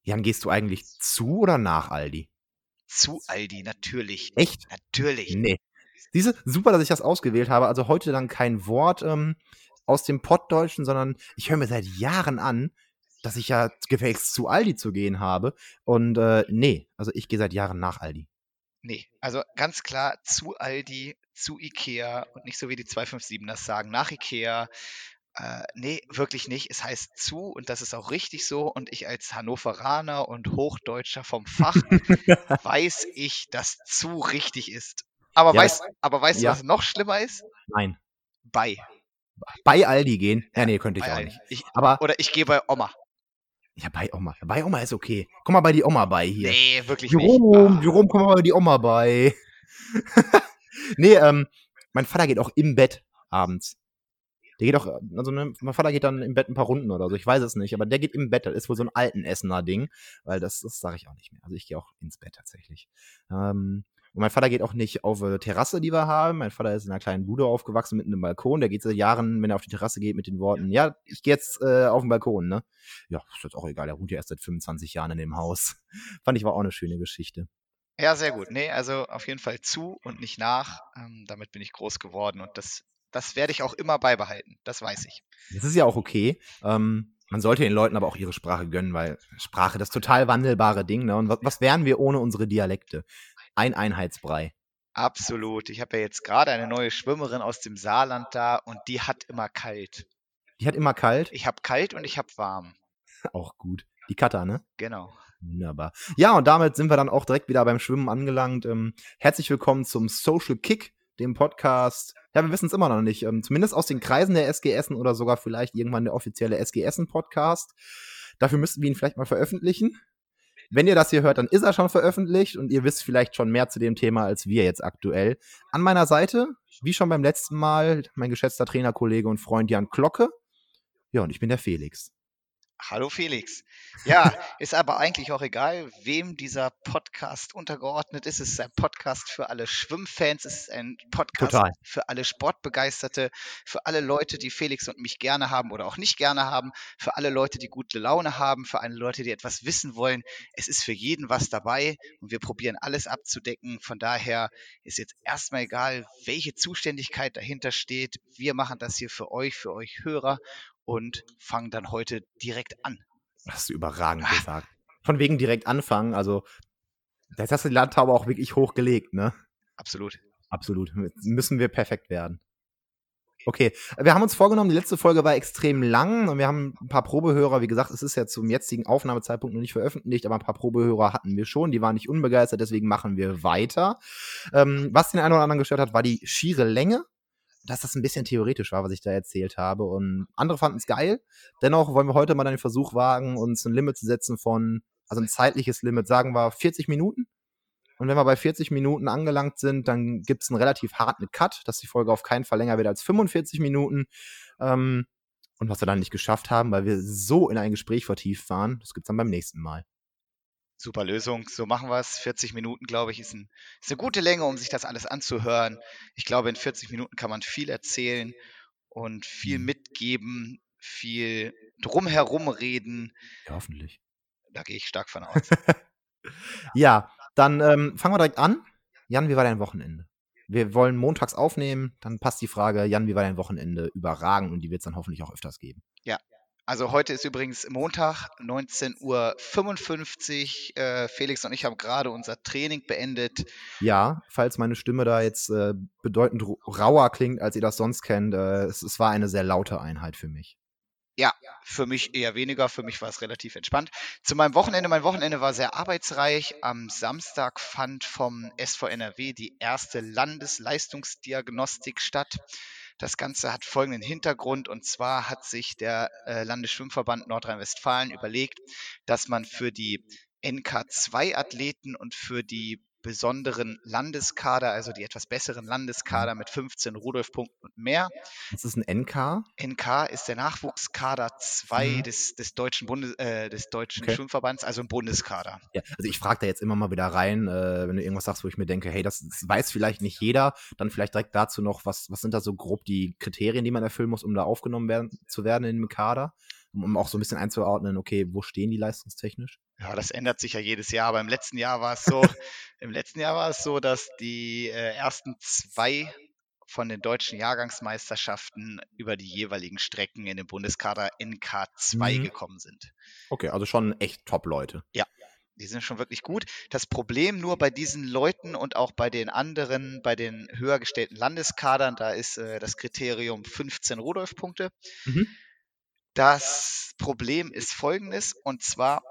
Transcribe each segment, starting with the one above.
Jan, gehst du eigentlich zu oder nach Aldi? Zu Aldi, natürlich. Echt? Natürlich. Nee. Siehste, super, dass ich das ausgewählt habe. Also heute dann kein Wort aus dem Pottdeutschen, sondern ich höre mir seit Jahren an, dass ich ja gefälligst zu Aldi zu gehen habe. Und nee, also ich gehe seit Jahren nach Aldi. Nee, also ganz klar zu Aldi, zu Ikea und nicht so wie die 257 das sagen, nach Ikea. Nee, wirklich nicht. Es heißt zu und das ist auch richtig so. Und ich als Hannoveraner und Hochdeutscher vom Fach weiß ich, dass zu richtig ist. Aber Ja, weißt du, ja, was noch schlimmer ist? nein. Bei. Bei Aldi gehen? Ja, Ja, nee, könnte ich bei auch Aldi. nicht. Aber Oder ich gehe bei Oma. ja, bei Oma. Bei Oma ist okay. Komm mal bei die Oma bei hier. Nee, wirklich nicht. Jerome, komm mal bei die Oma bei. Nee, mein Vater geht auch im Bett abends. Der geht auch, also ne, mein Vater geht dann im Bett ein paar Runden oder so, ich weiß es nicht, aber der geht im Bett, das ist wohl so ein alten Essener Ding, weil das sage ich auch nicht mehr. Also ich gehe auch ins Bett tatsächlich. Und mein Vater geht auch nicht auf eine Terrasse, die wir haben. Mein Vater ist in einer kleinen Bude aufgewachsen, mitten im Balkon. Der geht seit Jahren, wenn er auf die Terrasse geht, mit den Worten, ja, ich gehe jetzt auf den Balkon, ne? Ja, ist jetzt auch egal, er wohnt ja erst seit 25 Jahren in dem Haus. Fand ich war auch eine schöne Geschichte. Ja, sehr gut. Nee, also auf jeden Fall zu und nicht nach. Damit bin ich groß geworden und das werde ich auch immer beibehalten. Das weiß ich. Das ist ja auch okay. Man sollte den Leuten aber auch ihre Sprache gönnen, weil Sprache das total wandelbare Ding, ne? Und was wären wir ohne unsere Dialekte? Ein Einheitsbrei. Absolut. Ich habe ja jetzt gerade eine neue Schwimmerin aus dem Saarland da und die hat immer kalt. Die hat immer kalt. Ich habe kalt und ich habe warm. Auch gut. Die Kata, ne? Genau. Wunderbar. Ja, und damit sind wir dann auch direkt wieder beim Schwimmen angelangt. Herzlich willkommen zum Social Kick, dem Podcast. Ja, wir wissen es immer noch nicht. Zumindest aus den Kreisen der SG Essen oder sogar vielleicht irgendwann der offizielle SG Essen Podcast. Dafür müssten wir ihn vielleicht mal veröffentlichen. Wenn ihr das hier hört, dann ist er schon veröffentlicht und ihr wisst vielleicht schon mehr zu dem Thema als wir jetzt aktuell. An meiner Seite, wie schon beim letzten Mal, mein geschätzter Trainerkollege und Freund Jan Glocke. Ja, und ich bin der Felix. Hallo Felix. Ja, ist aber eigentlich auch egal, wem dieser Podcast untergeordnet ist. Es ist ein Podcast für alle Schwimmfans, es ist ein Podcast Total. für alle Sportbegeisterte, für alle Leute, die Felix und mich gerne haben oder auch nicht gerne haben, für alle Leute, die gute Laune haben, für alle Leute, die etwas wissen wollen. Es ist für jeden was dabei und wir probieren alles abzudecken. Von daher ist jetzt erstmal egal, welche Zuständigkeit dahinter steht. Wir machen das hier für euch Hörer und fangen dann heute direkt an. Das hast du überragend gesagt. Von wegen direkt anfangen, also das hast du die Landtaube auch wirklich hochgelegt, ne? Absolut. Absolut. Müssen wir perfekt werden. Okay, wir haben uns vorgenommen, die letzte Folge war extrem lang und wir haben ein paar Probehörer, wie gesagt, es ist ja zum jetzigen Aufnahmezeitpunkt noch nicht veröffentlicht, aber ein paar Probehörer hatten wir schon, die waren nicht unbegeistert, deswegen machen wir weiter. Was den einen oder anderen gestört hat, war die schiere Länge, dass das ein bisschen theoretisch war, was ich da erzählt habe und andere fanden es geil. Dennoch wollen wir heute mal den Versuch wagen, uns ein Limit zu setzen von, also ein zeitliches Limit, sagen wir 40 Minuten. Und wenn wir bei 40 Minuten angelangt sind, dann gibt es einen relativ harten Cut, dass die Folge auf keinen Fall länger wird als 45 Minuten. Und was wir dann nicht geschafft haben, weil wir so in ein Gespräch vertieft waren, das gibt es dann beim nächsten Mal. Super Lösung, so machen wir es. 40 Minuten, glaube ich, ist eine gute Länge, um sich das alles anzuhören. Ich glaube, in 40 Minuten kann man viel erzählen und viel mitgeben, viel drumherum reden. Ja, hoffentlich. Da gehe ich stark von aus. Ja, dann fangen wir direkt an. Jan, wie war dein Wochenende? Wir wollen montags aufnehmen, dann passt die Frage, Jan, wie war dein Wochenende? Überragend und die wird es dann hoffentlich auch öfters geben. Ja, also heute ist übrigens Montag, 19:55 Uhr. Felix und ich haben gerade unser Training beendet. Ja, falls meine Stimme da jetzt bedeutend rauer klingt, als ihr das sonst kennt, es war eine sehr laute Einheit für mich. Ja, für mich eher weniger. Für mich war es relativ entspannt. Zu meinem Wochenende. Mein Wochenende war sehr arbeitsreich. Am Samstag fand vom SV NRW die erste Landesleistungsdiagnostik statt. Das Ganze hat folgenden Hintergrund, und zwar hat sich der Landesschwimmverband Nordrhein-Westfalen überlegt, dass man für die NK2-Athleten und für die besonderen Landeskader, also die etwas besseren Landeskader mit 15 Rudolf-Punkten und mehr. Was ist ein NK? NK ist der Nachwuchskader 2 des deutschen Schwimmverbands, also ein Bundeskader. Ja, also ich frage da jetzt immer mal wieder rein, wenn du irgendwas sagst, wo ich mir denke, hey, das weiß vielleicht nicht jeder, dann vielleicht direkt dazu noch, was sind da so grob die Kriterien, die man erfüllen muss, um da aufgenommen zu werden in dem Kader? um auch so ein bisschen einzuordnen, okay, wo stehen die leistungstechnisch? Ja, das ändert sich ja jedes Jahr, aber im letzten Jahr war es so, dass die ersten 2 von den deutschen Jahrgangsmeisterschaften über die jeweiligen Strecken in den Bundeskader NK2 Mhm. gekommen sind. Okay, also schon echt Top-Leute. Ja, die sind schon wirklich gut. Das Problem nur bei diesen Leuten und auch bei den anderen, bei den höher gestellten Landeskadern, da ist das Kriterium 15 Rudolf-Punkte. Mhm. Das Problem ist folgendes, und zwar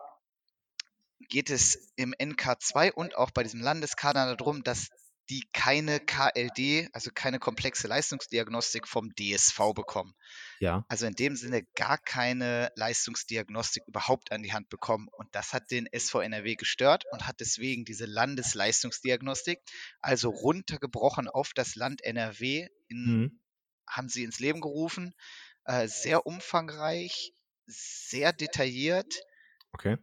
geht es im NK2 und auch bei diesem Landeskader darum, dass die keine KLD, also keine komplexe Leistungsdiagnostik vom DSV bekommen. Ja. Also in dem Sinne gar keine Leistungsdiagnostik überhaupt an die Hand bekommen. Und das hat den SV NRW gestört und hat deswegen diese Landesleistungsdiagnostik, also runtergebrochen auf das Land NRW, Mhm. haben sie ins Leben gerufen. Sehr umfangreich, sehr detailliert, Okay.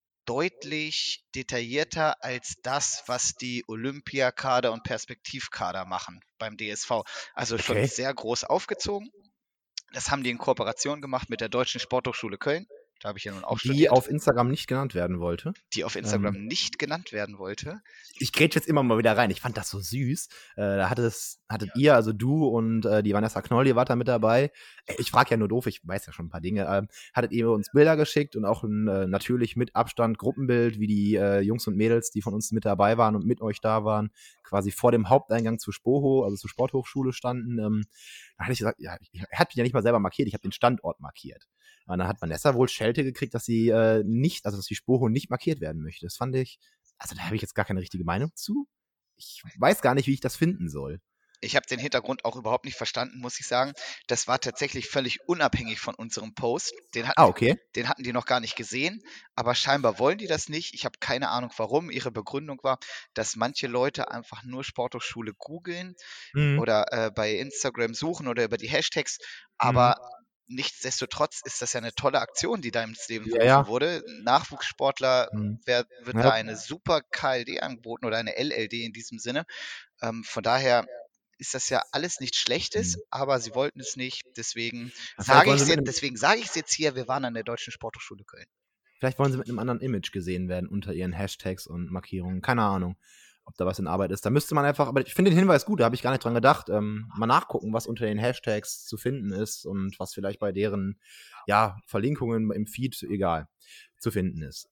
deutlich detaillierter als das, was die Olympiakader und Perspektivkader machen beim DSV. Also schon Okay. sehr groß aufgezogen. Das haben die in Kooperation gemacht mit der Deutschen Sporthochschule Köln. Da habe ich ja nun auch Die studiert, auf Instagram nicht genannt werden wollte. die auf Instagram nicht genannt werden wollte. Ich grätsch jetzt immer mal wieder rein. Ich fand das so süß. Da hattet ihr, also du und die Vanessa Knoll, ihr wart da mit dabei. Ich frage ja nur doof, ich weiß ja schon ein paar Dinge. Hattet ihr uns Bilder geschickt und auch natürlich mit Abstand Gruppenbild, wie die Jungs und Mädels, die von uns mit dabei waren und mit euch da waren, quasi vor dem Haupteingang zur Spoho, also zur Sporthochschule standen. Da hatte ich gesagt, ja, er hat mich ja nicht mal selber markiert, ich habe den Standort markiert. Und dann hat Vanessa wohl Schelte gekriegt, dass sie dass die Spoho nicht markiert werden möchte. Das fand ich, also da habe ich jetzt gar keine richtige Meinung zu. Ich weiß gar nicht, wie ich das finden soll. Ich habe den Hintergrund auch überhaupt nicht verstanden, muss ich sagen. Das war tatsächlich völlig unabhängig von unserem Post. Okay. Den hatten die noch gar nicht gesehen, aber scheinbar wollen die das nicht. Ich habe keine Ahnung warum. Ihre Begründung war, dass manche Leute einfach nur Sporthochschule googeln Mhm. oder bei Instagram suchen oder über die Hashtags, Mhm. aber nichtsdestotrotz ist das ja eine tolle Aktion, die da ins Leben Ja, gerufen ja. wurde. Nachwuchssportler Mhm. wird Ja, da eine super KLD angeboten oder eine LLD in diesem Sinne. Von daher ist das ja alles nichts Schlechtes, mhm. aber sie wollten es nicht. Deswegen Vielleicht sage wollen ich sie es mit jetzt, einem, deswegen sage ich es jetzt hier, wir waren an der Deutschen Sporthochschule Köln. vielleicht wollen sie mit einem anderen Image gesehen werden unter ihren Hashtags und Markierungen. Keine Ahnung, ob da was in Arbeit ist. Da müsste man einfach, aber ich finde den Hinweis gut, da habe ich gar nicht dran gedacht. Mal nachgucken, was unter den Hashtags zu finden ist und was vielleicht bei deren, ja, Verlinkungen im Feed, egal, zu finden ist.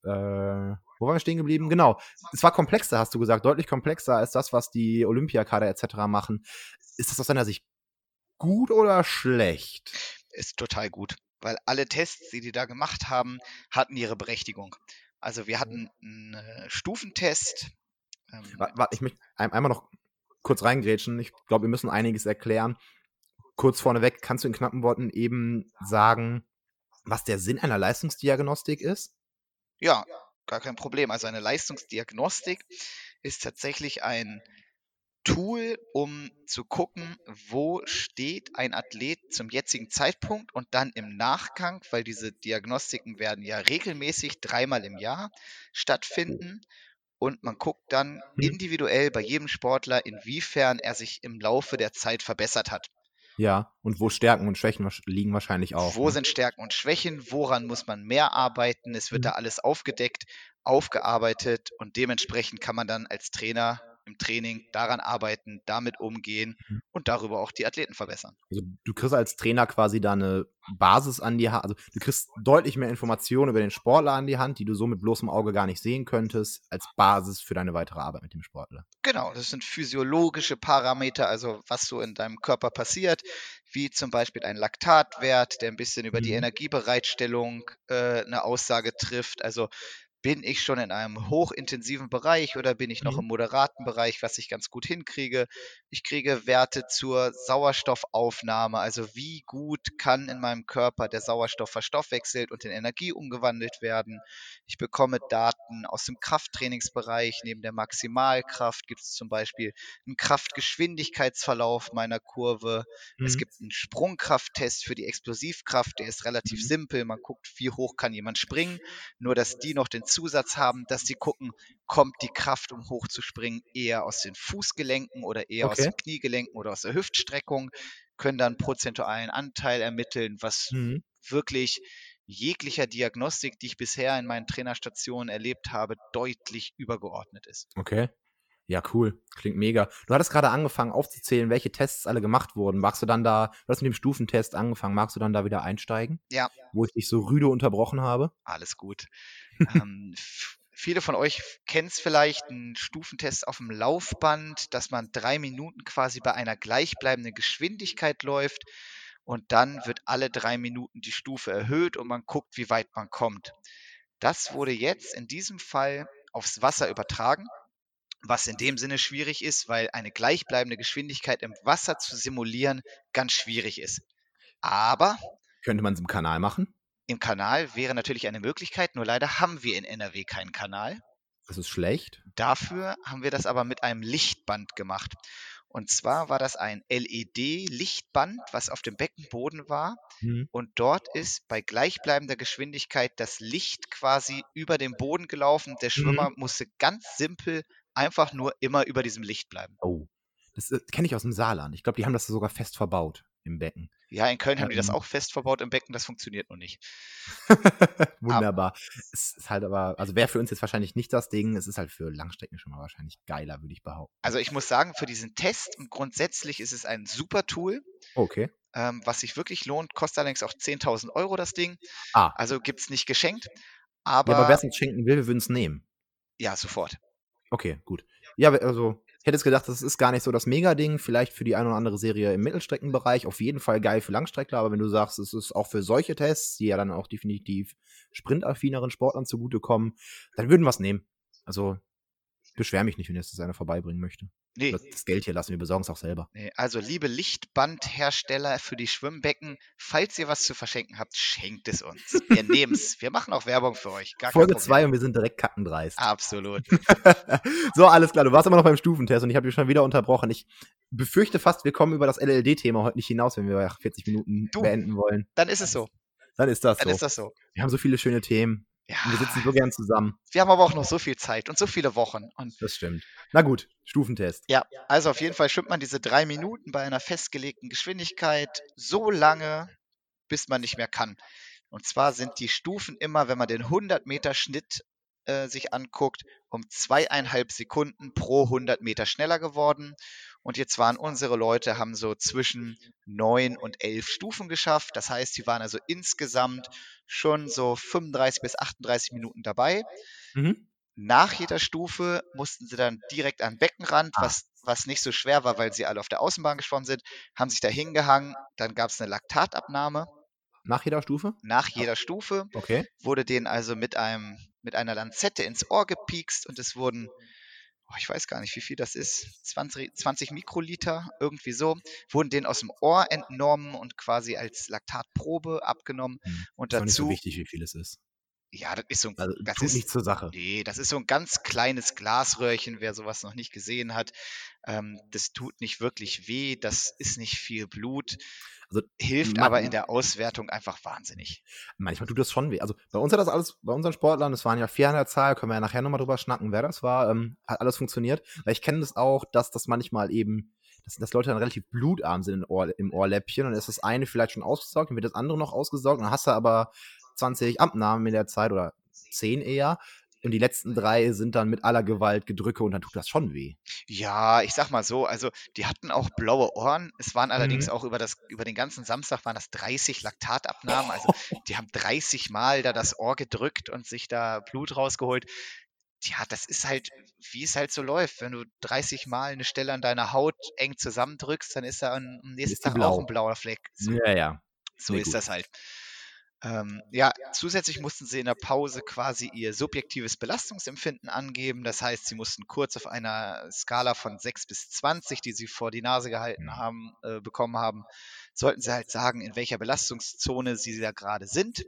Wo waren wir stehen geblieben? Genau. Es war komplexer, hast du gesagt, deutlich komplexer als das, was die Olympiakader etc. machen. Ist das aus deiner Sicht gut oder schlecht? Ist total gut, weil alle Tests, die da gemacht haben, hatten ihre Berechtigung. Also wir hatten einen Stufentest. Warte, ich möchte einmal noch kurz reingrätschen. Ich glaube, wir müssen einiges erklären. Kurz vorneweg, kannst du in knappen Worten eben sagen, was der Sinn einer Leistungsdiagnostik ist? Ja, gar kein Problem. Also eine Leistungsdiagnostik ist tatsächlich ein Tool, um zu gucken, wo steht ein Athlet zum jetzigen Zeitpunkt und dann im Nachgang, weil diese Diagnostiken werden ja regelmäßig 3-mal im Jahr stattfinden, und man guckt dann Hm? individuell bei jedem Sportler, inwiefern er sich im Laufe der Zeit verbessert hat. Ja, und wo Stärken und Schwächen liegen wahrscheinlich auch, Wo ne? sind Stärken und Schwächen? Woran muss man mehr arbeiten? Es wird Mhm. da alles aufgedeckt, aufgearbeitet, und dementsprechend kann man dann als Trainer im Training daran arbeiten, damit umgehen und darüber auch die Athleten verbessern. Also du kriegst als Trainer quasi da eine Basis an die Hand, also du kriegst deutlich mehr Informationen über den Sportler an die Hand, die du so mit bloßem Auge gar nicht sehen könntest, als Basis für deine weitere Arbeit mit dem Sportler. Genau, das sind physiologische Parameter, also was so in deinem Körper passiert, wie zum Beispiel ein Laktatwert, der ein bisschen über die Mhm. Energiebereitstellung eine Aussage trifft. Also bin ich schon in einem hochintensiven Bereich oder bin ich noch Mhm. im moderaten Bereich, was ich ganz gut hinkriege? Ich kriege Werte zur Sauerstoffaufnahme, also wie gut kann in meinem Körper der Sauerstoff verstoffwechselt und in Energie umgewandelt werden. Ich bekomme Daten aus dem Krafttrainingsbereich. Neben der Maximalkraft gibt es zum Beispiel einen Kraftgeschwindigkeitsverlauf meiner Kurve. Es Mhm. gibt einen Sprungkrafttest für die Explosivkraft, der ist relativ Mhm. simpel. Man guckt, wie hoch kann jemand springen, nur dass die noch den Zusatz haben, dass sie gucken, kommt die Kraft, um hoch zu springen, eher aus den Fußgelenken oder eher aus Okay. den Kniegelenken oder aus der Hüftstreckung, können dann prozentualen Anteil ermitteln, was Mhm. wirklich jeglicher Diagnostik, die ich bisher in meinen Trainerstationen erlebt habe, deutlich übergeordnet ist. Okay. Ja, cool. Klingt mega. Du hattest gerade angefangen aufzuzählen, welche Tests alle gemacht wurden. Magst du dann du hast mit dem Stufentest angefangen, magst du dann da wieder einsteigen? Ja, Wo ich dich so rüde unterbrochen habe? alles gut. Viele von euch kennen es vielleicht, einen Stufentest auf dem Laufband, dass man 3 Minuten quasi bei einer gleichbleibenden Geschwindigkeit läuft und dann wird alle 3 Minuten die Stufe erhöht und man guckt, wie weit man kommt. Das wurde jetzt in diesem Fall aufs Wasser übertragen, was in dem Sinne schwierig ist, weil eine gleichbleibende Geschwindigkeit im Wasser zu simulieren ganz schwierig ist. Aber Könnte man es im Kanal machen? im Kanal wäre natürlich eine Möglichkeit, nur leider haben wir in NRW keinen Kanal. Das ist schlecht. Dafür haben wir das aber mit einem Lichtband gemacht. Und zwar war das ein LED-Lichtband, was auf dem Beckenboden war. Mhm. Und dort ist bei gleichbleibender Geschwindigkeit das Licht quasi über den Boden gelaufen. Der Schwimmer musste ganz simpel einfach nur immer über diesem Licht bleiben. Oh. Das kenne ich aus dem Saarland. Ich glaube, die haben das sogar fest verbaut im Becken. Ja, in Köln haben die das auch fest verbaut im Becken, das funktioniert noch nicht. Wunderbar. Es ist halt aber, also wäre für uns jetzt wahrscheinlich nicht das Ding. Es ist halt für Langstrecken schon mal wahrscheinlich geiler, würde ich behaupten. Also ich muss sagen, für diesen Test und grundsätzlich ist es ein super Tool, Okay. was sich wirklich lohnt. Kostet allerdings auch 10.000 Euro das Ding. Ah. Also gibt es nicht geschenkt. Ja, aber wer Aber es uns schenken will, wir würden es nehmen. ja, sofort. Okay, gut. Ja, also ich hätte jetzt gedacht, das ist gar nicht so das Mega-Ding. Vielleicht für die eine oder andere Serie im Mittelstreckenbereich. Auf jeden Fall geil für Langstreckler. Aber wenn du sagst, es ist auch für solche Tests, die ja dann auch definitiv sprintaffineren Sportlern zugutekommen, dann würden wir es nehmen. Also beschwer mich nicht, wenn jetzt das einer vorbeibringen möchte. Nee, Das Geld hier lassen, wir besorgen es auch selber. nee. Also liebe Lichtbandhersteller für die Schwimmbecken, falls ihr was zu verschenken habt, schenkt es uns. Wir nehmen es. Wir machen auch Werbung für euch. Gar kein Folge Problem. 2 und wir sind direkt kackendreist. Absolut. So, alles klar. Du warst immer noch beim Stufentest und ich habe dich schon wieder unterbrochen. Ich befürchte fast, wir kommen über das LLD-Thema heute nicht hinaus, wenn wir 40 Minuten beenden wollen. Dann ist es so. Dann ist das Dann so. ist das so. Wir haben so viele schöne Themen. Ja, Und wir sitzen so gern zusammen. wir haben aber auch noch so viel Zeit und so viele Wochen. Und Das stimmt. Na gut, Stufentest. ja, also auf jeden Fall schwimmt man diese 3 Minuten bei einer festgelegten Geschwindigkeit so lange, bis man nicht mehr kann. Und zwar sind die Stufen immer, wenn man den 100-Meter-Schnitt sich anguckt, um 2,5 Sekunden pro 100 Meter schneller geworden. Und jetzt waren unsere Leute, haben so zwischen 9 und 11 Stufen geschafft. Das heißt, sie waren also insgesamt schon so 35 bis 38 Minuten dabei. Mhm. Nach jeder Stufe mussten sie dann direkt an den Beckenrand, was nicht so schwer war, weil sie alle auf der Außenbahn geschwommen sind, haben sich da hingehangen. Dann gab es eine Laktatabnahme. Nach jeder Stufe? Nach jeder Stufe Okay. wurde denen also mit einer Lanzette ins Ohr gepiekst und es wurden, ich weiß gar nicht, wie viel das ist, 20 Mikroliter, irgendwie so, wurden denen aus dem Ohr entnommen und quasi als Laktatprobe abgenommen. Und ist auch nicht so dazu, wichtig, wie viel es ist. ja, das ist so ein, Also, das tut ist, nichts zur Sache. nee, das ist so ein ganz kleines Glasröhrchen, wer sowas noch nicht gesehen hat. Das tut nicht wirklich weh, das ist nicht viel Blut, Also, hilft aber in der Auswertung einfach wahnsinnig. Manchmal tut das schon weh. Also bei uns hat das alles, bei unseren Sportlern, es waren ja 4 an der Zahl, können wir ja nachher nochmal drüber schnacken, wer das war, hat alles funktioniert. Weil ich kenne das auch, dass das manchmal eben, dass Leute dann relativ blutarm sind im Ohrläppchen und dann ist das eine vielleicht schon ausgesaugt, dann wird das andere noch ausgesaugt und dann hast du aber 20 Abnahmen in der Zeit oder 10 eher. Und die letzten 3 sind dann mit aller Gewalt Gedrücke und dann tut das schon weh. Ja, ich sag mal so, also die hatten auch blaue Ohren. Es waren allerdings auch über den ganzen Samstag waren das 30 Laktatabnahmen. Also die haben 30 Mal da das Ohr gedrückt und sich da Blut rausgeholt. Ja, das ist halt, wie es halt so läuft. Wenn du 30 Mal eine Stelle an deiner Haut eng zusammendrückst, dann ist da am nächsten Ist die Tag blau. auch ein blauer Fleck. So, Ja. so Nee, ist gut. das halt. Ja, zusätzlich mussten sie in der Pause quasi ihr subjektives Belastungsempfinden angeben. Das heißt, sie mussten kurz auf einer Skala von 6 bis 20, die sie vor die Nase gehalten haben, bekommen haben, sollten sie halt sagen, in welcher Belastungszone sie da gerade sind.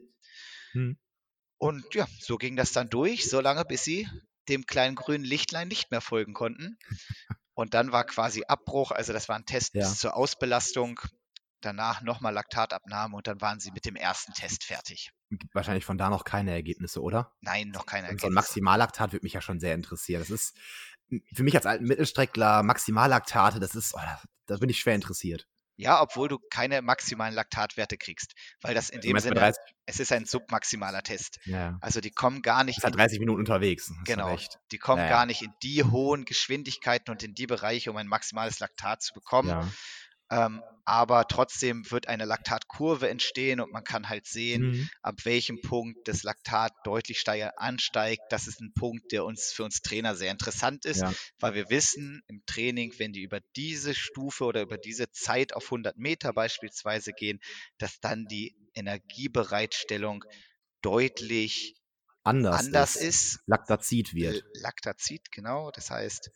Und ja, so ging das dann durch, solange bis sie dem kleinen grünen Lichtlein nicht mehr folgen konnten. Und dann war quasi Abbruch, also das war ein Test bis zur Ausbelastung. Danach nochmal Laktatabnahme und dann waren sie mit dem ersten Test fertig. Gibt wahrscheinlich von da noch keine Ergebnisse, oder? Nein, noch keine So ein Ergebnisse. Maximallaktat würde mich ja schon sehr interessieren. Das ist für mich als alten Mittelstreckler, Maximallaktate, das ist, da bin ich schwer interessiert. Ja, obwohl du keine maximalen Laktatwerte kriegst, weil das in Du dem meinst bei Sinne, 30? es ist ein submaximaler Test. Ja, ja. Also die kommen gar nicht Ist halt in, 30 Minuten unterwegs. Hast du genau, recht. die kommen Ja, gar ja. nicht in die hohen Geschwindigkeiten und in die Bereiche, um ein maximales Laktat zu bekommen. Ja. Aber trotzdem wird eine Laktatkurve entstehen und man kann halt sehen, Mhm. ab welchem Punkt das Laktat deutlich steiger ansteigt. Das ist ein Punkt, der für uns Trainer sehr interessant ist, Ja. weil wir wissen im Training, wenn die über diese Stufe oder über diese Zeit auf 100 Meter beispielsweise gehen, dass dann die Energiebereitstellung deutlich anders Ist. ist. Lactazid wird. Laktazid, genau. Das heißt,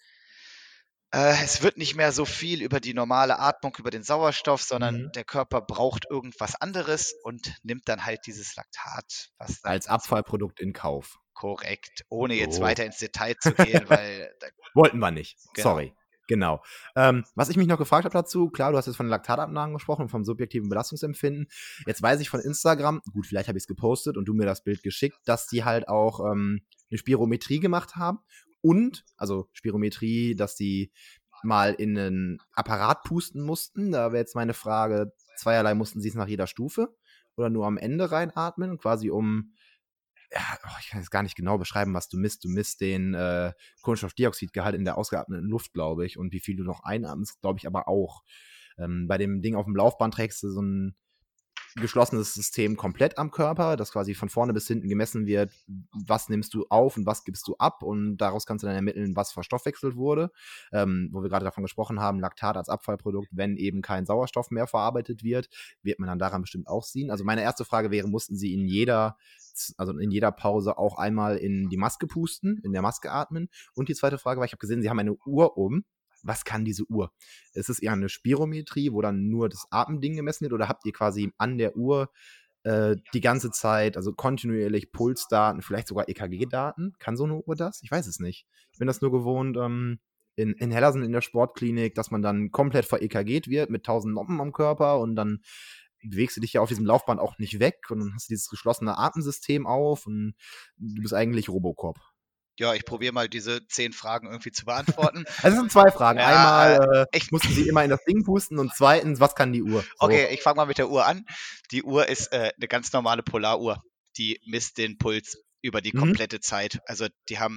es wird nicht mehr so viel über die normale Atmung, über den Sauerstoff, sondern Mhm. der Körper braucht irgendwas anderes und nimmt dann halt dieses Laktat, was dann Als dazu Abfallprodukt in Kauf. korrekt, ohne jetzt So. weiter ins Detail zu gehen, weil da, Wollten wir nicht. genau. Sorry. Genau. Was ich mich noch gefragt habe dazu, klar, du hast jetzt von Laktatabnahmen gesprochen, vom subjektiven Belastungsempfinden. Jetzt weiß ich von Instagram, gut, vielleicht habe ich es gepostet und du mir das Bild geschickt, dass die halt auch eine Spirometrie gemacht haben. Und, also Spirometrie, dass die mal in einen Apparat pusten mussten. Da wäre jetzt meine Frage, zweierlei, mussten sie es nach jeder Stufe oder nur am Ende reinatmen, quasi um, ja, ich kann jetzt gar nicht genau beschreiben, was du misst. Du misst den Kohlenstoffdioxidgehalt in der ausgeatmeten Luft, glaube ich, und wie viel du noch einatmest, glaube ich, aber auch. Bei dem Ding auf dem Laufband trägst du so ein geschlossenes System komplett am Körper, das quasi von vorne bis hinten gemessen wird, was nimmst du auf und was gibst du ab, und daraus kannst du dann ermitteln, was verstoffwechselt wurde, wo wir gerade davon gesprochen haben, Laktat als Abfallprodukt, wenn eben kein Sauerstoff mehr verarbeitet wird man dann daran bestimmt auch sehen. Also meine erste Frage wäre, mussten sie in jeder Pause auch einmal in die Maske pusten, in der Maske atmen? Und die zweite Frage war, ich habe gesehen, sie haben eine Uhr um. Was kann diese Uhr? Ist es eher eine Spirometrie, wo dann nur das Atemding gemessen wird, oder habt ihr quasi an der Uhr die ganze Zeit, also kontinuierlich Pulsdaten, vielleicht sogar EKG-Daten? Kann so eine Uhr das? Ich weiß es nicht. Ich bin das nur gewohnt, in Hellersen in der Sportklinik, dass man dann komplett ver-EKG't wird mit 1000 Noppen am Körper, und dann bewegst du dich ja auf diesem Laufband auch nicht weg, und dann hast du dieses geschlossene Atemsystem auf und du bist eigentlich Robocop. Ja, ich probiere mal diese 10 Fragen irgendwie zu beantworten. Also es sind zwei Fragen. Ja, Einmal, ich, mussten sie immer in das Ding pusten, und zweitens, was kann die Uhr? So. okay, ich fange mal mit der Uhr an. Die Uhr ist eine ganz normale Polaruhr. Die misst den Puls über die komplette Zeit. Also die haben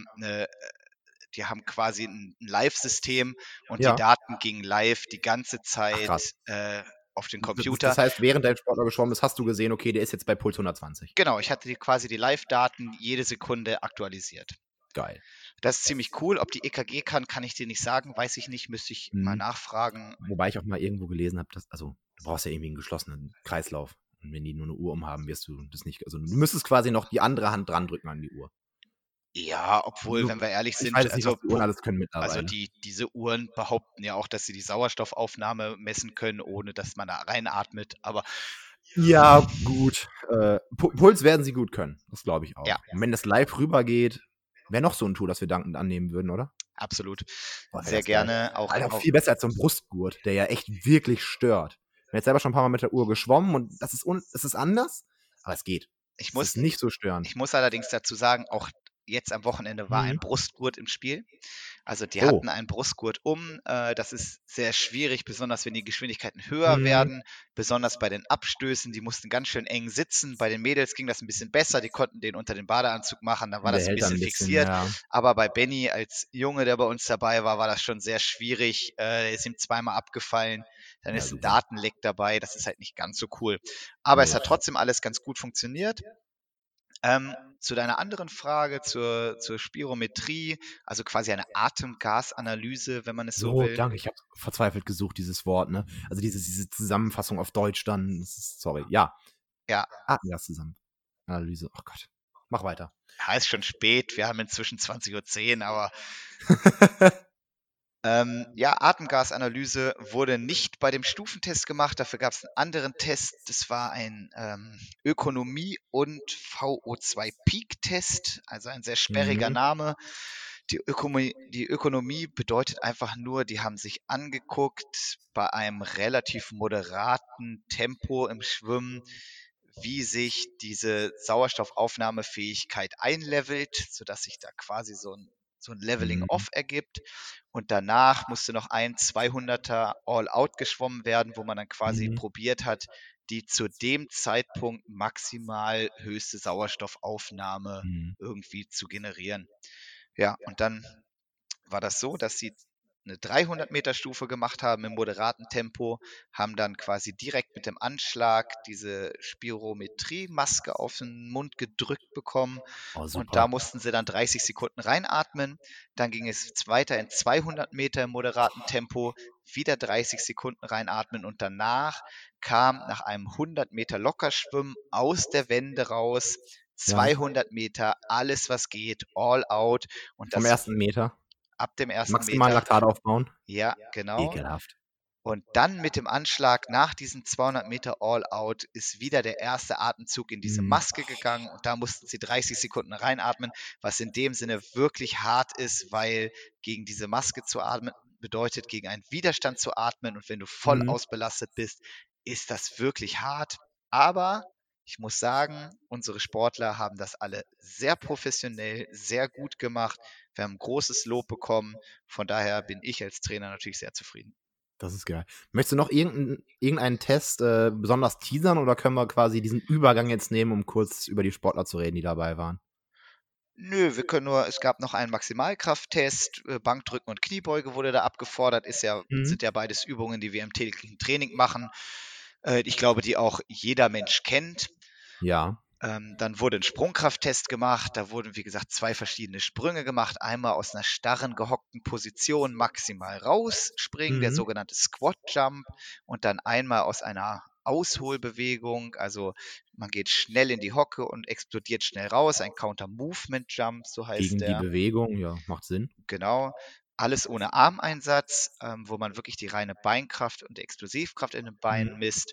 quasi ein Live-System und die Ja. Daten gingen live die ganze Ach, Zeit krass. auf den Das, Computer. das heißt, während dein Sportler geschwommen ist, hast du gesehen, okay, der ist jetzt bei Puls 120. Genau, ich hatte quasi die Live-Daten jede Sekunde aktualisiert. Geil. Das ist ziemlich cool. Ob die EKG kann ich dir nicht sagen, weiß ich nicht, müsste ich mal nachfragen. Wobei ich auch mal irgendwo gelesen habe, dass, also du brauchst ja irgendwie einen geschlossenen Kreislauf. Und wenn die nur eine Uhr umhaben, wirst du das nicht, also du müsstest quasi noch die andere Hand dran drücken an die Uhr. Ja, obwohl, Also, wenn wir ehrlich ich sind, weiß jetzt nicht, was die Uhren alles können also mittlerweile. diese Uhren behaupten ja auch, dass sie die Sauerstoffaufnahme messen können, ohne dass man da reinatmet. Aber Ja, gut. Puls werden sie gut können. Das glaube ich auch. ja, Und wenn das live rübergeht, wäre noch so ein Tool, das wir dankend annehmen würden, oder? absolut. Boah, wär Sehr das geil. gerne auch. Alter, viel besser als so ein Brustgurt, der ja echt wirklich stört. Ich bin jetzt selber schon ein paar Mal mit der Uhr geschwommen, und das ist anders, aber es geht. Ich Es ist nicht so störend. Ich muss allerdings dazu sagen, auch jetzt am Wochenende war ein Brustgurt im Spiel. Also die Oh. hatten einen Brustgurt um. Das ist sehr schwierig, besonders wenn die Geschwindigkeiten höher werden, besonders bei den Abstößen. Die mussten ganz schön eng sitzen. Bei den Mädels ging das ein bisschen besser. Die konnten den unter den Badeanzug machen. Da war Der das ein hält dann bisschen ein bisschen, fixiert. ja. Aber bei Benny als Junge, der bei uns dabei war, war das schon sehr schwierig. Ist ihm zweimal abgefallen. Dann Ja, ist ein super. Datenleck dabei. Das ist halt nicht ganz so cool. Aber es Nee. hat trotzdem alles ganz gut funktioniert. Zu deiner anderen Frage, zur Spirometrie, also quasi eine Atemgasanalyse, wenn man es so So, will. danke. Ich habe verzweifelt gesucht, dieses Wort, ne? Also diese Zusammenfassung auf Deutsch dann. Sorry, ja. Ja, Atemgaszusammenanalyse. Oh Gott. Mach weiter. ja, ist schon spät. Wir haben inzwischen 20:10 Uhr, aber ja, Atemgasanalyse wurde nicht bei dem Stufentest gemacht. Dafür gab es einen anderen Test. Das war ein Ökonomie- und VO2-Peak-Test, also ein sehr sperriger Name. Die Ökonomie bedeutet einfach nur, die haben sich angeguckt bei einem relativ moderaten Tempo im Schwimmen, wie sich diese Sauerstoffaufnahmefähigkeit einlevelt, sodass sich da quasi so ein so ein Leveling-Off ergibt. Und danach musste noch ein 200er All-Out geschwommen werden, wo man dann quasi probiert hat, die zu dem Zeitpunkt maximal höchste Sauerstoffaufnahme irgendwie zu generieren. Ja, und dann war das so, dass sie eine 300-Meter-Stufe gemacht haben im moderaten Tempo, haben dann quasi direkt mit dem Anschlag diese Spirometriemaske auf den Mund gedrückt bekommen und da mussten sie dann 30 Sekunden reinatmen. Dann ging es weiter in 200 Meter im moderaten Tempo, wieder 30 Sekunden reinatmen und danach kam nach einem 100 Meter Lockerschwimmen aus der Wende raus 200 Meter, alles was geht, all out. Und Vom das ersten Meter. ab dem ersten Maximal Meter. Laktat aufbauen. Ja, genau. Ekelhaft. Und dann mit dem Anschlag nach diesen 200 Meter All-Out ist wieder der erste Atemzug in diese Maske gegangen und da mussten sie 30 Sekunden reinatmen, was in dem Sinne wirklich hart ist, weil gegen diese Maske zu atmen bedeutet, gegen einen Widerstand zu atmen und wenn du voll ausbelastet bist, ist das wirklich hart. Aber ich muss sagen, unsere Sportler haben das alle sehr professionell, sehr gut gemacht. Wir haben großes Lob bekommen. Von daher bin ich als Trainer natürlich sehr zufrieden. Das ist geil. Möchtest du noch irgendeinen Test besonders teasern oder können wir quasi diesen Übergang jetzt nehmen, um kurz über die Sportler zu reden, die dabei waren? Nö, wir können nur, es gab noch einen Maximalkrafttest, Bankdrücken und Kniebeuge wurde da abgefordert, sind ja beides Übungen, die wir im täglichen Training machen. Ich glaube, die auch jeder Mensch kennt. Ja. Dann wurde ein Sprungkrafttest gemacht, da wurden, wie gesagt, 2 verschiedene Sprünge gemacht. Einmal aus einer starren, gehockten Position maximal rausspringen, der sogenannte Squat Jump, und dann einmal aus einer Ausholbewegung, also man geht schnell in die Hocke und explodiert schnell raus, ein Counter-Movement-Jump, so heißt Gegen der. die Bewegung, ja, macht Sinn. Genau, alles ohne Armeinsatz, wo man wirklich die reine Beinkraft und die Explosivkraft in den Beinen misst.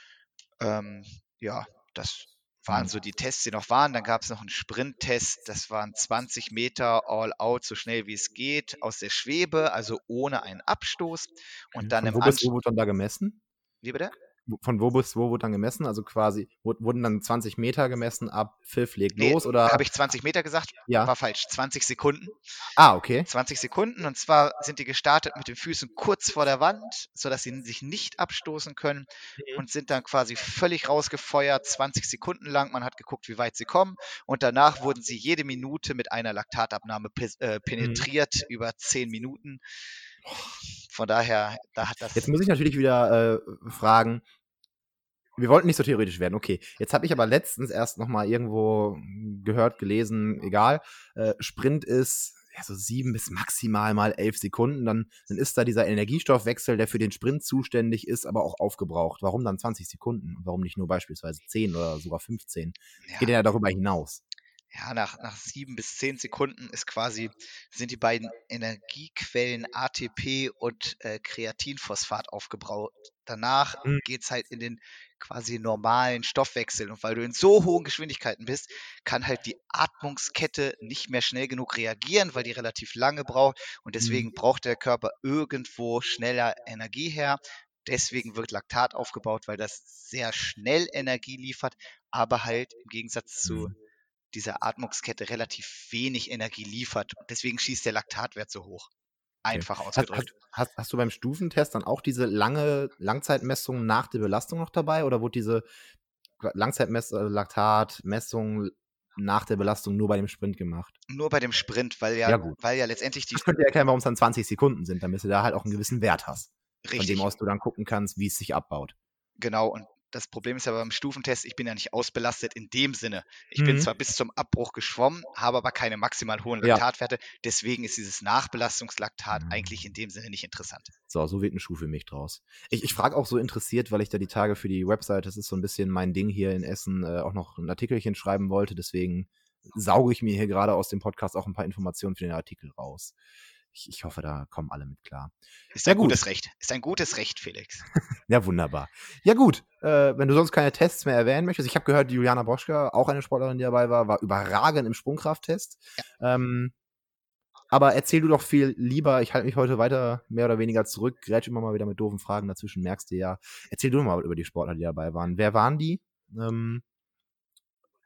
Ja, das waren so die Tests, die noch waren. Dann gab es noch einen Sprinttest, das waren 20 Meter all out, so schnell wie es geht, aus der Schwebe, also ohne einen Abstoß. Und dann Von wo bis wo wurde dann da gemessen? Wie bitte? Von wo bis wo wurde dann gemessen? Also quasi, wurden dann 20 Meter gemessen, ab Pfiff legt Nee, los? Oder? habe ich 20 Meter gesagt? Ja. War falsch. 20 Sekunden. Ah, okay. 20 Sekunden. Und zwar sind die gestartet mit den Füßen kurz vor der Wand, sodass sie sich nicht abstoßen können und sind dann quasi völlig rausgefeuert, 20 Sekunden lang. Man hat geguckt, wie weit sie kommen. Und danach wurden sie jede Minute mit einer Laktatabnahme penetriert, über 10 Minuten. Von daher, da hat das. Jetzt muss ich natürlich wieder fragen, wir wollten nicht so theoretisch werden, okay. Jetzt habe ich aber letztens erst noch mal irgendwo gehört, gelesen, egal, Sprint ist ja so 7 bis maximal mal 11 Sekunden, dann ist da dieser Energiestoffwechsel, der für den Sprint zuständig ist, aber auch aufgebraucht. Warum dann 20 Sekunden? Warum nicht nur beispielsweise 10 oder sogar 15? Ja. Geht ja darüber hinaus. Ja, nach 7 bis 10 Sekunden sind die beiden Energiequellen ATP und Kreatinphosphat aufgebraucht. Danach geht es halt in den quasi normalen Stoffwechsel. Und weil du in so hohen Geschwindigkeiten bist, kann halt die Atmungskette nicht mehr schnell genug reagieren, weil die relativ lange braucht. Und deswegen braucht der Körper irgendwo schneller Energie her. Deswegen wird Laktat aufgebaut, weil das sehr schnell Energie liefert, aber halt im Gegensatz zu dieser Atmungskette relativ wenig Energie liefert. Und deswegen schießt der Laktatwert so hoch. Einfach ausgedrückt. Hast du beim Stufentest dann auch diese Langzeitmessung nach der Belastung noch dabei? Oder wurde diese Laktatmessung nach der Belastung nur bei dem Sprint gemacht? Nur bei dem Sprint, weil ja letztendlich Das könnte erklären, warum es dann 20 Sekunden sind, damit du da halt auch einen gewissen Wert hast. Richtig. Von dem aus du dann gucken kannst, wie es sich abbaut. Genau, und das Problem ist ja beim Stufentest, ich bin ja nicht ausbelastet in dem Sinne. Ich bin zwar bis zum Abbruch geschwommen, habe aber keine maximal hohen Laktatwerte. Deswegen ist dieses Nachbelastungslaktat eigentlich in dem Sinne nicht interessant. So wird eine Schuh für mich draus. Ich frage auch so interessiert, weil ich da die Tage für die Website, das ist so ein bisschen mein Ding hier in Essen, auch noch ein Artikelchen schreiben wollte. Deswegen sauge ich mir hier gerade aus dem Podcast auch ein paar Informationen für den Artikel raus. Ich hoffe, da kommen alle mit klar. Ist ein gutes Recht. Ist ein gutes Recht, Felix. Ja, wunderbar. Ja gut, wenn du sonst keine Tests mehr erwähnen möchtest. Ich habe gehört, Juliana Boschka, auch eine Sportlerin, die dabei war überragend im Sprungkrafttest. Ja. Aber erzähl du doch viel lieber. Ich halte mich heute weiter mehr oder weniger zurück. Grätsch immer mal wieder mit doofen Fragen dazwischen, merkst du ja. Erzähl du mal über die Sportler, die dabei waren. Wer waren die?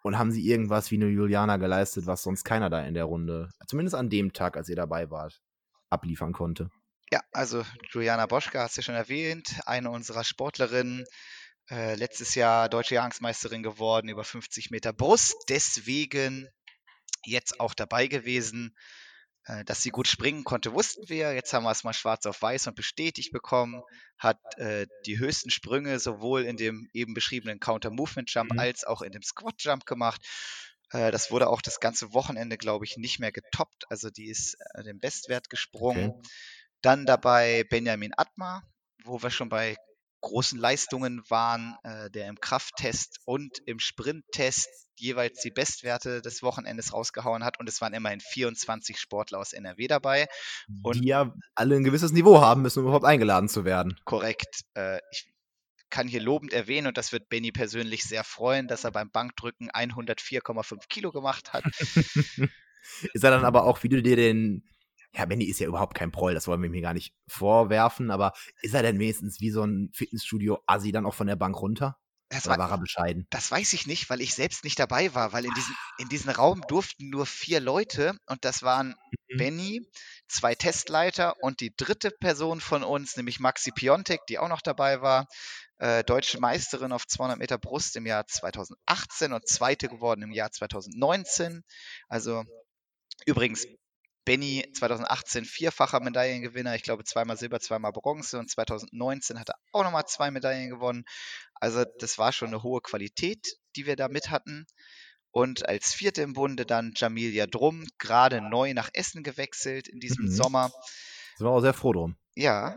Und haben sie irgendwas wie eine Juliana geleistet, was sonst keiner da in der Runde, zumindest an dem Tag, als ihr dabei wart, abliefern konnte? Ja, also Juliana Boschka hast du ja schon erwähnt, eine unserer Sportlerinnen, letztes Jahr deutsche Jahrgangsmeisterin geworden, über 50 Meter Brust, deswegen jetzt auch dabei gewesen. Dass sie gut springen konnte, wussten wir. Jetzt haben wir es mal schwarz auf weiß und bestätigt bekommen. Hat die höchsten Sprünge sowohl in dem eben beschriebenen Counter-Movement-Jump als auch in dem Squat-Jump gemacht. Das wurde auch das ganze Wochenende, glaube ich, nicht mehr getoppt. Also die ist den Bestwert gesprungen. Okay. Dann dabei Benjamin Atmar, wo wir schon bei großen Leistungen waren, der im Krafttest und im Sprinttest jeweils die Bestwerte des Wochenendes rausgehauen hat. Und es waren immerhin 24 Sportler aus NRW dabei. Und Die ja alle ein gewisses Niveau haben müssen, um überhaupt eingeladen zu werden. korrekt. Ich kann hier lobend erwähnen, und das wird Benny persönlich sehr freuen, dass er beim Bankdrücken 104,5 Kilo gemacht hat. Ist er dann aber auch, wie du dir den, ja, Benny ist ja überhaupt kein Proll, das wollen wir mir gar nicht vorwerfen, aber ist er denn wenigstens wie so ein Fitnessstudio-Assi dann auch von der Bank runter? Oder war er bescheiden? Das weiß ich nicht, weil ich selbst nicht dabei war, weil in diesen Raum durften nur 4 Leute und das waren Benny, 2 Testleiter und die dritte Person von uns, nämlich Maxi Piontek, die auch noch dabei war, deutsche Meisterin auf 200 Meter Brust im Jahr 2018 und Zweite geworden im Jahr 2019. Also übrigens, Benny 2018 vierfacher Medaillengewinner, ich glaube zweimal Silber, zweimal Bronze, und 2019 hat er auch nochmal 2 Medaillen gewonnen. Also das war schon eine hohe Qualität, die wir da mit hatten. Und als Vierte im Bunde dann Jamilia Drum, gerade neu nach Essen gewechselt in diesem Sommer. Sind wir auch sehr froh drum. Ja,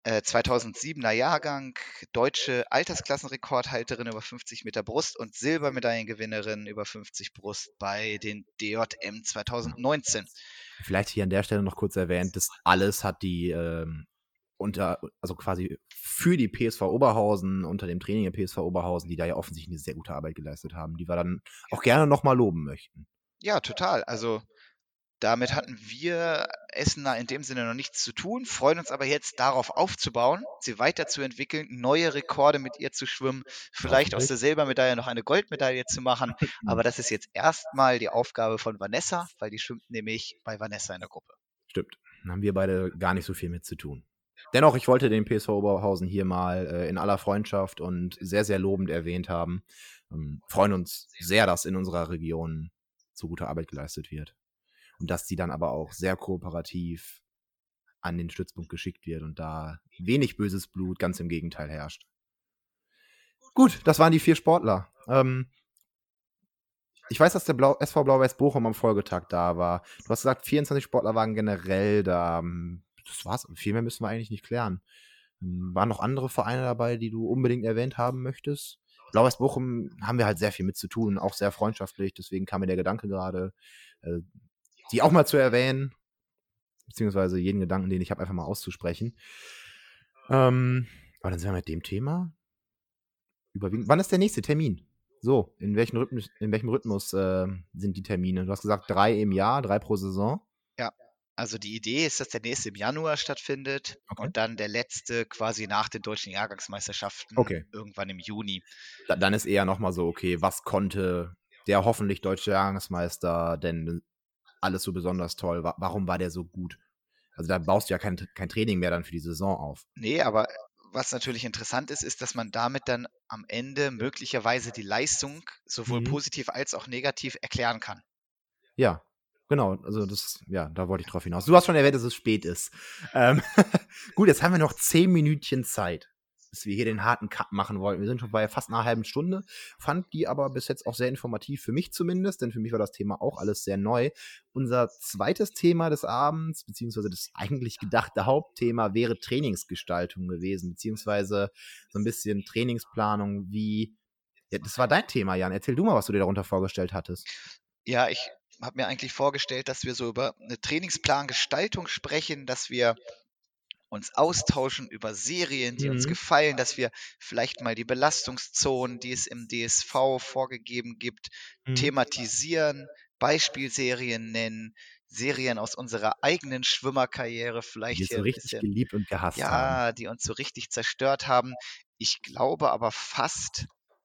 2007er Jahrgang, deutsche Altersklassenrekordhalterin über 50 Meter Brust und Silbermedaillengewinnerin über 50 Brust bei den DJM 2019. Vielleicht hier an der Stelle noch kurz erwähnt, das alles hat die also quasi für die PSV Oberhausen, unter dem Training der PSV Oberhausen, die da ja offensichtlich eine sehr gute Arbeit geleistet haben, die wir dann auch gerne nochmal loben möchten. Ja, total. Also damit hatten wir Essener in dem Sinne noch nichts zu tun, freuen uns aber jetzt darauf aufzubauen, sie weiterzuentwickeln, neue Rekorde mit ihr zu schwimmen, vielleicht aus der Silbermedaille noch eine Goldmedaille zu machen. Aber das ist jetzt erstmal die Aufgabe von Vanessa, weil die schwimmt nämlich bei Vanessa in der Gruppe. Stimmt. Dann haben wir beide gar nicht so viel mit zu tun. Dennoch, ich wollte den PSV Oberhausen hier mal in aller Freundschaft und sehr, sehr lobend erwähnt haben. Freuen uns sehr, dass in unserer Region so gute Arbeit geleistet wird. Und dass die dann aber auch sehr kooperativ an den Stützpunkt geschickt wird und da wenig böses Blut, ganz im Gegenteil, herrscht. Gut, das waren die 4 Sportler. Ich weiß, dass der SV Blau-Weiß Bochum am Folgetag da war. Du hast gesagt, 24 Sportler waren generell da. Das war's. Viel mehr müssen wir eigentlich nicht klären. Waren noch andere Vereine dabei, die du unbedingt erwähnt haben möchtest? Blau-Weiß Bochum haben wir halt sehr viel mit zu tun, auch sehr freundschaftlich. Deswegen kam mir der Gedanke gerade, die auch mal zu erwähnen. Beziehungsweise jeden Gedanken, den ich habe, einfach mal auszusprechen. Aber dann sind wir mit dem Thema überwiegend. Wann ist der nächste Termin? So, in welchem Rhythmus sind die Termine? Du hast gesagt 3 im Jahr, 3 pro Saison. Ja, also die Idee ist, dass der nächste im Januar stattfindet und dann der letzte quasi nach den deutschen Jahrgangsmeisterschaften irgendwann im Juni. Dann ist eher nochmal so, okay, was konnte der hoffentlich deutsche Jahrgangsmeister denn alles so besonders toll? Warum war der so gut? Also da baust du ja kein Training mehr dann für die Saison auf. Nee, aber was natürlich interessant ist, ist, dass man damit dann am Ende möglicherweise die Leistung sowohl positiv als auch negativ erklären kann. Ja, genau. Also da wollte ich drauf hinaus. Du hast schon erwähnt, dass es spät ist. Gut, jetzt haben wir noch 10 Minütchen Zeit, bis wir hier den harten Cut machen wollten. Wir sind schon bei fast einer halben Stunde, fand die aber bis jetzt auch sehr informativ, für mich zumindest, denn für mich war das Thema auch alles sehr neu. Unser zweites Thema des Abends, beziehungsweise das eigentlich gedachte Hauptthema, wäre Trainingsgestaltung gewesen, beziehungsweise so ein bisschen Trainingsplanung, das war dein Thema, Jan. Erzähl du mal, was du dir darunter vorgestellt hattest. Ja, ich habe mir eigentlich vorgestellt, dass wir so über eine Trainingsplangestaltung sprechen, dass wir uns austauschen über Serien, die uns gefallen, dass wir vielleicht mal die Belastungszonen, die es im DSV vorgegeben gibt, thematisieren, Beispielserien nennen, Serien aus unserer eigenen Schwimmerkarriere vielleicht die hier so ein richtig bisschen, geliebt und gehasst haben. ja, die uns so richtig zerstört haben. Ich glaube aber fast,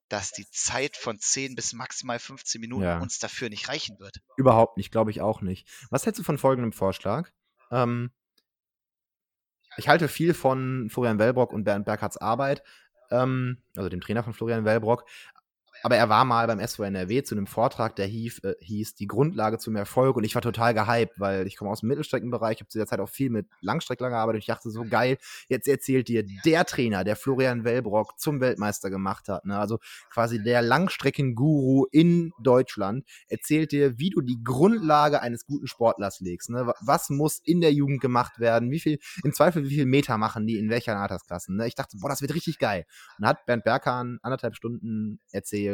dass die Zeit von 10 bis maximal 15 Minuten Ja. uns dafür nicht reichen wird. Überhaupt nicht, glaube ich auch nicht. Was hältst du von folgendem Vorschlag? Ich halte viel von Florian Wellbrock und Bernd Berghardts Arbeit, also dem Trainer von Florian Wellbrock. Aber er war mal beim SV NRW zu einem Vortrag, der hieß Die Grundlage zum Erfolg, und ich war total gehypt, weil ich komme aus dem Mittelstreckenbereich, ich habe zu der Zeit auch viel mit Langstreckler gearbeitet, und ich dachte so, geil, jetzt erzählt dir der Trainer, der Florian Wellbrock zum Weltmeister gemacht hat, ne? Also quasi der Langstreckenguru in Deutschland, erzählt dir, wie du die Grundlage eines guten Sportlers legst, ne? Was muss in der Jugend gemacht werden, im Zweifel wie viel Meter machen die in welcher Altersklasse, ne? Ich dachte, boah, das wird richtig geil. Und da hat Bernd Berghahn 1,5 Stunden erzählt,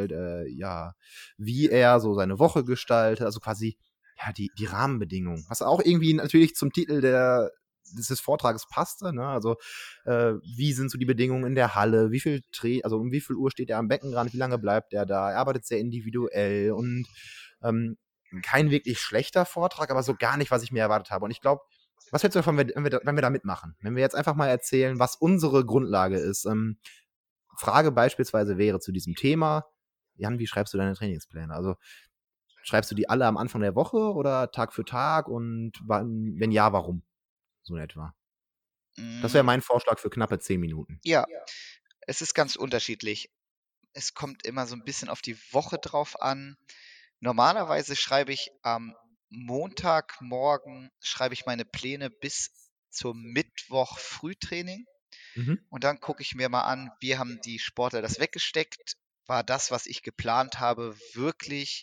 wie er so seine Woche gestaltet, also quasi die Rahmenbedingungen, was auch irgendwie natürlich zum Titel des Vortrages passte, ne? Also wie sind so die Bedingungen in der Halle, also um wie viel Uhr steht er am Beckenrand, wie lange bleibt er da, er arbeitet sehr individuell und kein wirklich schlechter Vortrag, aber so gar nicht, was ich mir erwartet habe. Und ich glaube, was hältst du davon, wenn wir da mitmachen? Wenn wir jetzt einfach mal erzählen, was unsere Grundlage ist. Frage beispielsweise wäre zu diesem Thema: Jan, wie schreibst du deine Trainingspläne? Also schreibst du die alle am Anfang der Woche oder Tag für Tag, und wenn ja, warum? So in etwa. Das wäre mein Vorschlag für knappe 10 Minuten. Ja, es ist ganz unterschiedlich. Es kommt immer so ein bisschen auf die Woche drauf an. Normalerweise schreibe ich am Montagmorgen meine Pläne bis zum Mittwoch Frühtraining. Mhm. Und dann gucke ich mir mal an, wie haben die Sportler das weggesteckt? War das, was ich geplant habe, wirklich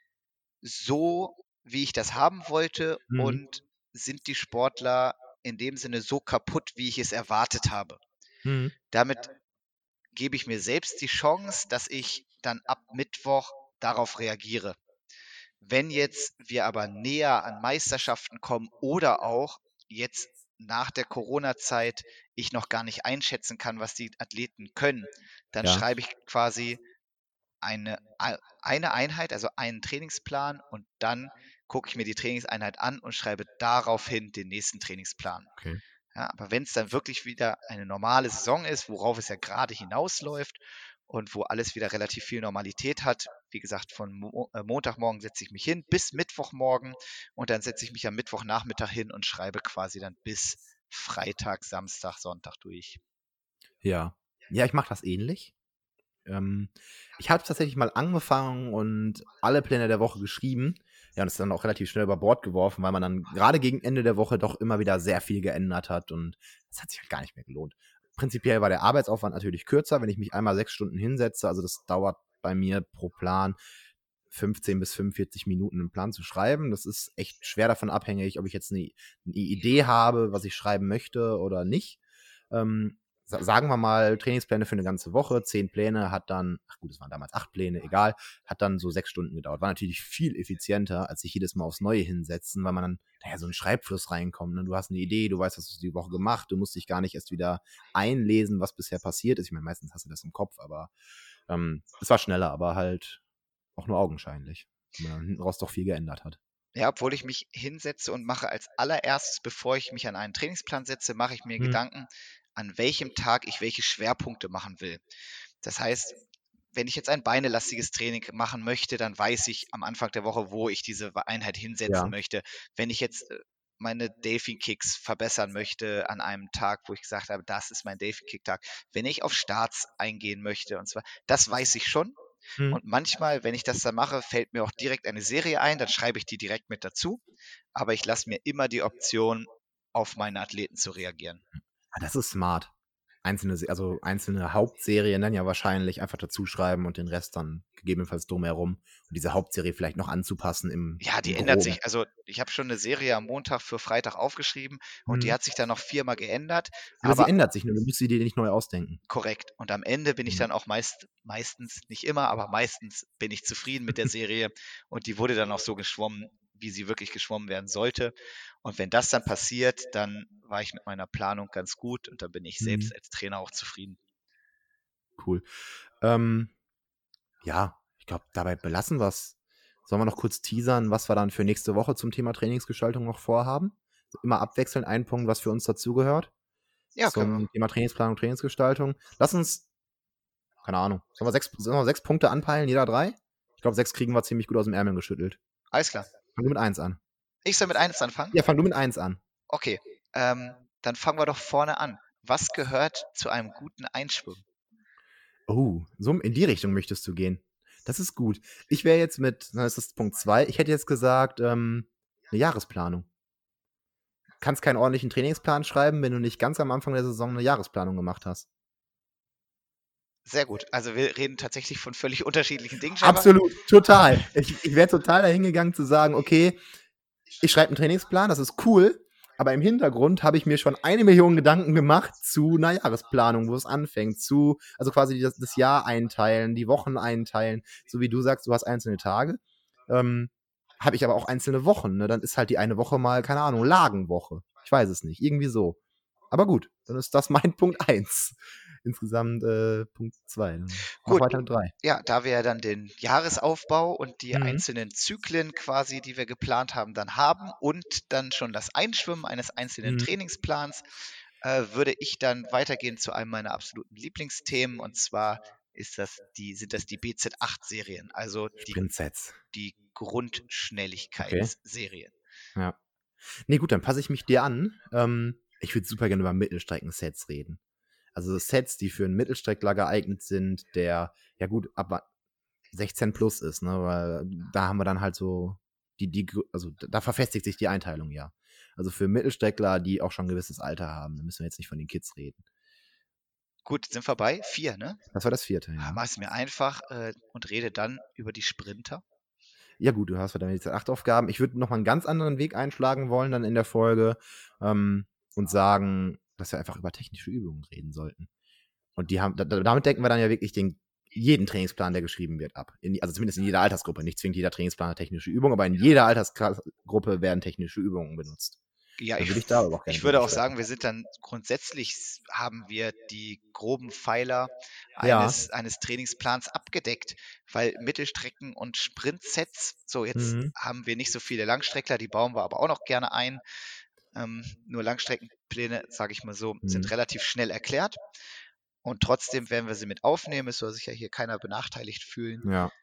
so, wie ich das haben wollte? Mhm. Und sind die Sportler in dem Sinne so kaputt, wie ich es erwartet habe? Mhm. Damit gebe ich mir selbst die Chance, dass ich dann ab Mittwoch darauf reagiere. Wenn jetzt wir aber näher an Meisterschaften kommen oder auch jetzt nach der Corona-Zeit ich noch gar nicht einschätzen kann, was die Athleten können, dann Ja. schreibe ich quasi eine Einheit, also einen Trainingsplan, und dann gucke ich mir die Trainingseinheit an und schreibe daraufhin den nächsten Trainingsplan. Okay. Ja, aber wenn es dann wirklich wieder eine normale Saison ist, worauf es ja gerade hinausläuft und wo alles wieder relativ viel Normalität hat, wie gesagt, von Montagmorgen setze ich mich hin bis Mittwochmorgen, und dann setze ich mich am Mittwochnachmittag hin und schreibe quasi dann bis Freitag, Samstag, Sonntag durch. Ja. Ja, ich mache das ähnlich. Ich habe tatsächlich mal angefangen und alle Pläne der Woche geschrieben. Ja, und es dann auch relativ schnell über Bord geworfen, weil man dann gerade gegen Ende der Woche doch immer wieder sehr viel geändert hat, und das hat sich halt gar nicht mehr gelohnt. Prinzipiell war der Arbeitsaufwand natürlich kürzer, wenn ich mich einmal 6 Stunden hinsetze. Also das dauert bei mir pro Plan 15 bis 45 Minuten, einen Plan zu schreiben. Das ist echt schwer davon abhängig, ob ich jetzt eine Idee habe, was ich schreiben möchte oder nicht. Sagen wir mal, Trainingspläne für eine ganze Woche, 10 Pläne, hat dann, ach gut, es waren damals 8 Pläne, egal, hat dann so 6 Stunden gedauert. War natürlich viel effizienter, als sich jedes Mal aufs Neue hinsetzen, weil man dann so einen Schreibfluss reinkommt. Ne? Du hast eine Idee, du weißt, was hast du die Woche gemacht, du musst dich gar nicht erst wieder einlesen, was bisher passiert ist. Ich meine, meistens hast du das im Kopf, aber es war schneller, aber halt auch nur augenscheinlich, weil man dann hinten raus doch viel geändert hat. Ja, obwohl ich mich hinsetze und mache als allererstes, bevor ich mich an einen Trainingsplan setze, mache ich mir Gedanken, an welchem Tag ich welche Schwerpunkte machen will. Das heißt, wenn ich jetzt ein beinelastiges Training machen möchte, dann weiß ich am Anfang der Woche, wo ich diese Einheit hinsetzen möchte. Wenn ich jetzt meine Delfin Kicks verbessern möchte an einem Tag, wo ich gesagt habe, das ist mein Delfin Kick Tag. Wenn ich auf Starts eingehen möchte, und zwar, das weiß ich schon. Und manchmal, wenn ich das dann mache, fällt mir auch direkt eine Serie ein, dann schreibe ich die direkt mit dazu. Aber ich lasse mir immer die Option, auf meine Athleten zu reagieren. Das ist smart. Einzelne Hauptserien dann ja wahrscheinlich einfach dazu schreiben und den Rest dann gegebenenfalls drumherum und diese Hauptserie vielleicht noch anzupassen Ja, die im ändert Groben. sich. Also ich habe schon eine Serie am Montag für Freitag aufgeschrieben und die hat sich dann noch 4-mal geändert. Aber sie ändert sich nur, du musst sie dir nicht neu ausdenken. Korrekt. Und am Ende bin ich dann auch meistens, nicht immer, aber meistens bin ich zufrieden mit der Serie, und die wurde dann auch so geschwommen, wie sie wirklich geschwommen werden sollte. Und wenn das dann passiert, dann war ich mit meiner Planung ganz gut, und dann bin ich selbst als Trainer auch zufrieden. Cool. Ja, ich glaube, dabei belassen wir es. Sollen wir noch kurz teasern, was wir dann für nächste Woche zum Thema Trainingsgestaltung noch vorhaben? Immer abwechselnd ein Punkt, was für uns dazugehört. Ja, Zum Thema Trainingsplanung, Trainingsgestaltung. Lass uns Keine Ahnung. Sollen wir 6 Punkte anpeilen, jeder 3? Ich glaube, 6 kriegen wir ziemlich gut aus dem Ärmel geschüttelt. Alles klar. Fang du mit 1 an. Ich soll mit 1 anfangen? Ja, fang du mit 1 an. Okay, dann fangen wir doch vorne an. Was gehört zu einem guten Einschwimmen? Oh, so in die Richtung möchtest du gehen. Das ist gut. Ich wäre jetzt dann ist das Punkt 2. Ich hätte jetzt gesagt, eine Jahresplanung. Kannst keinen ordentlichen Trainingsplan schreiben, wenn du nicht ganz am Anfang der Saison eine Jahresplanung gemacht hast. Sehr gut. Also wir reden tatsächlich von völlig unterschiedlichen Dingen. Scheinbar. Absolut, total. Ich wäre total dahin gegangen zu sagen, okay, ich schreibe einen Trainingsplan, das ist cool, aber im Hintergrund habe ich mir schon 1 Million Gedanken gemacht zu einer Jahresplanung, wo es anfängt, also quasi das Jahr einteilen, die Wochen einteilen, so wie du sagst, du hast einzelne Tage, habe ich aber auch einzelne Wochen, ne? Dann ist halt die eine Woche mal, keine Ahnung, Lagenwoche. Ich weiß es nicht, irgendwie so. Aber gut, dann ist das mein Punkt 1. Insgesamt Punkt 2. Mach Gut. weiter mit 3. Ja, da wir ja dann den Jahresaufbau und die Mhm. einzelnen Zyklen quasi, die wir geplant haben, dann haben und dann schon das Einschwimmen eines einzelnen Mhm. Trainingsplans, würde ich dann weitergehen zu einem meiner absoluten Lieblingsthemen, und zwar sind das die BZ8-Serien, also Sprintsets. die Grundschnelligkeitsserien. Ja. Nee, gut, dann passe ich mich dir an. Ich würde super gerne über Mittelstrecken-Sets reden. Also Sets, die für einen Mittelstreckler geeignet sind, der, ja gut, ab 16 plus ist, ne? Weil da haben wir dann halt so also da verfestigt sich die Einteilung ja. Also für Mittelstreckler, die auch schon ein gewisses Alter haben, da müssen wir jetzt nicht von den Kids reden. Gut, sind wir bei 4, ne? Das war das 4. Ja. Mach es mir einfach und rede dann über die Sprinter. Ja gut, du hast dann jetzt 8 Aufgaben. Ich würde nochmal einen ganz anderen Weg einschlagen wollen dann in der Folge und sagen, dass wir einfach über technische Übungen reden sollten. Und damit decken wir dann ja wirklich jeden Trainingsplan, der geschrieben wird, ab. Also zumindest in jeder Altersgruppe. Nicht zwingend jeder Trainingsplan hat technische Übungen, aber in jeder Altersgruppe werden technische Übungen benutzt. Ja, Dann ich, würde ich da aber auch gerne ich würde drüber auch sprechen. sagen, wir sind dann grundsätzlich haben wir die groben Pfeiler Ja. eines Trainingsplans abgedeckt, weil Mittelstrecken- und Sprintsets, so jetzt Mhm. haben wir nicht so viele Langstreckler, die bauen wir aber auch noch gerne ein. Nur Langstreckenpläne, sage ich mal so, sind Mhm. relativ schnell erklärt. Und trotzdem werden wir sie mit aufnehmen. Es soll sich ja hier keiner benachteiligt fühlen. Ja.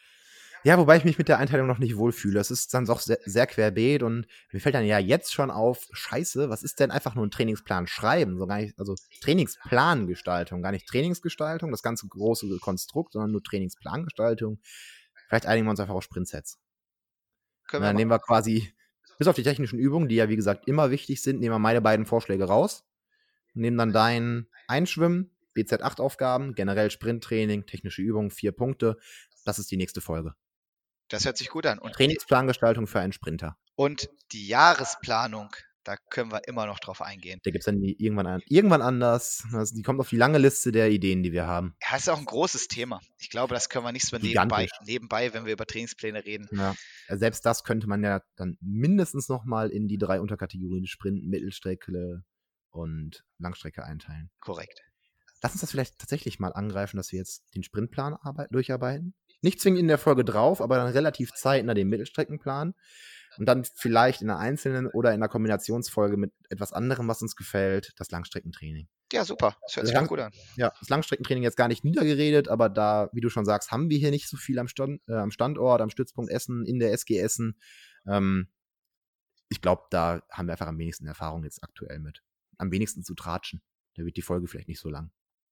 Ja, wobei ich mich mit der Einteilung noch nicht wohlfühle. Es ist dann doch sehr, sehr querbeet und mir fällt dann ja jetzt schon auf, scheiße, was ist denn einfach nur ein Trainingsplan schreiben? So gar nicht, also Trainingsplangestaltung, gar nicht Trainingsgestaltung, das ganze große Konstrukt, sondern nur Trainingsplangestaltung. Vielleicht einigen wir uns einfach auf Sprintsets. Können wir Dann nehmen wir quasi, bis auf die technischen Übungen, die ja wie gesagt immer wichtig sind, nehmen wir meine beiden Vorschläge raus und nehmen dann dein Einschwimmen, BZ8-Aufgaben, generell Sprinttraining, technische Übungen, 4 Punkte. Das ist die nächste Folge. Das hört sich gut an. Trainingsplangestaltung für einen Sprinter. Und die Jahresplanung, da können wir immer noch drauf eingehen. Der gibt es dann irgendwann anders. Die kommt auf die lange Liste der Ideen, die wir haben. Ja, ist auch ein großes Thema. Ich glaube, das können wir nicht so nebenbei, wenn wir über Trainingspläne reden. Ja. Selbst das könnte man ja dann mindestens nochmal in die 3 Unterkategorien Sprint, Mittelstrecke und Langstrecke einteilen. Korrekt. Lass uns das vielleicht tatsächlich mal angreifen, dass wir jetzt den Sprintplan durcharbeiten. Nicht zwingend in der Folge drauf, aber dann relativ zeitnah den Mittelstreckenplan. Und dann vielleicht in einer einzelnen oder in einer Kombinationsfolge mit etwas anderem, was uns gefällt, das Langstreckentraining. Ja, super. Das hört sich doch gut an. Ja, das Langstreckentraining jetzt gar nicht niedergeredet, aber da, wie du schon sagst, haben wir hier nicht so viel am Standort, am Stützpunkt Essen, in der SG Essen. Ich glaube, da haben wir einfach am wenigsten Erfahrung jetzt aktuell mit. Am wenigsten zu tratschen. Da wird die Folge vielleicht nicht so lang.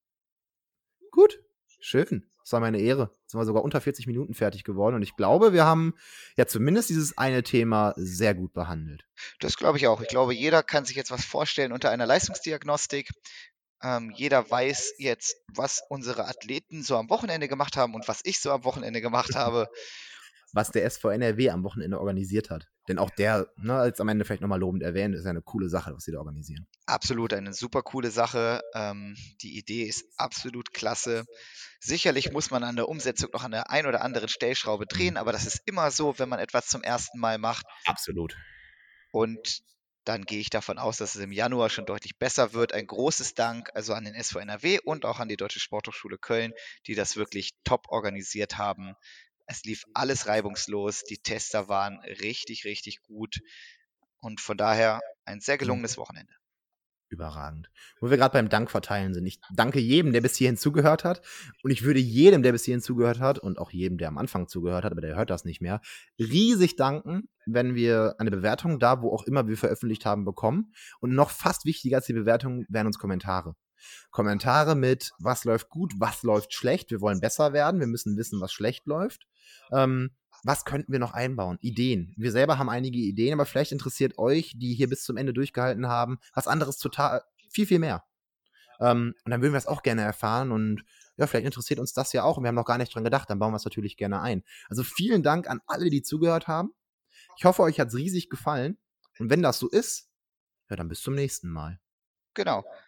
Gut, schön. Das war meine Ehre. Jetzt sind wir sogar unter 40 Minuten fertig geworden und ich glaube, wir haben ja zumindest dieses eine Thema sehr gut behandelt. Das glaube ich auch. Ich glaube, jeder kann sich jetzt was vorstellen unter einer Leistungsdiagnostik. Jeder weiß jetzt, was unsere Athleten so am Wochenende gemacht haben und was ich so am Wochenende gemacht habe. Was der SV NRW am Wochenende organisiert hat. Denn auch der, als am Ende vielleicht nochmal lobend erwähnt, ist ja eine coole Sache, was sie da organisieren. Absolut eine super coole Sache. Die Idee ist absolut klasse. Sicherlich muss man an der Umsetzung noch an der ein oder anderen Stellschraube drehen, aber das ist immer so, wenn man etwas zum ersten Mal macht. Absolut. Und dann gehe ich davon aus, dass es im Januar schon deutlich besser wird. Ein großes Dank also an den SV NRW und auch an die Deutsche Sporthochschule Köln, die das wirklich top organisiert haben. Es lief alles reibungslos. Die Tester waren richtig, richtig gut. Und von daher ein sehr gelungenes Wochenende. Überragend. Wo wir gerade beim Dank verteilen sind. Ich danke jedem, der bis hierhin zugehört hat. Und ich würde jedem, der bis hierhin zugehört hat und auch jedem, der am Anfang zugehört hat, aber der hört das nicht mehr, riesig danken, wenn wir eine Bewertung da, wo auch immer wir veröffentlicht haben, bekommen. Und noch fast wichtiger als die Bewertung wären uns Kommentare. Kommentare mit, was läuft gut, was läuft schlecht. Wir wollen besser werden. Wir müssen wissen, was schlecht läuft. Was könnten wir noch einbauen? Ideen. Wir selber haben einige Ideen, aber vielleicht interessiert euch, die hier bis zum Ende durchgehalten haben, was anderes total, viel, viel mehr. Und dann würden wir es auch gerne erfahren und ja, vielleicht interessiert uns das ja auch und wir haben noch gar nicht dran gedacht, dann bauen wir es natürlich gerne ein. Also vielen Dank an alle, die zugehört haben. Ich hoffe, euch hat es riesig gefallen und wenn das so ist, ja, dann bis zum nächsten Mal. Genau.